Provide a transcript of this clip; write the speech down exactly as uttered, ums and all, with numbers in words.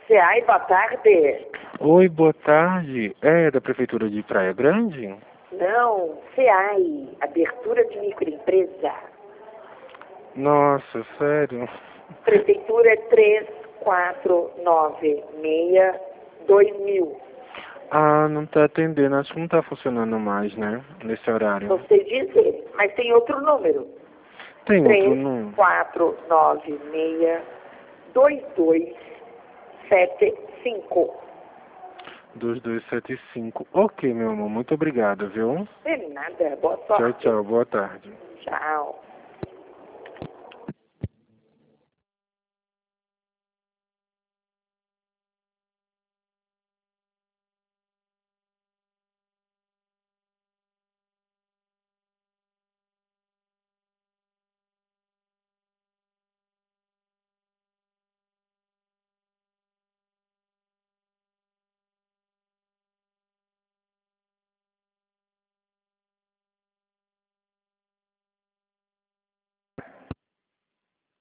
C A I, boa tarde. Oi, boa tarde. É da Prefeitura de Praia Grande? Não, C A I, abertura de microempresa. Nossa, sério? Prefeitura é três quatro nove seis dois mil. Ah, não tá atendendo. Acho que não tá funcionando mais, né? Nesse horário. Não sei dizer, mas tem outro número. Tem outro três número? quatro nove seis dois dois sete cinco. dois dois sete cinco. Ok, meu amor. Muito obrigado, viu? De nada, boa Tchau, sorte. tchau. Boa tarde. Tchau.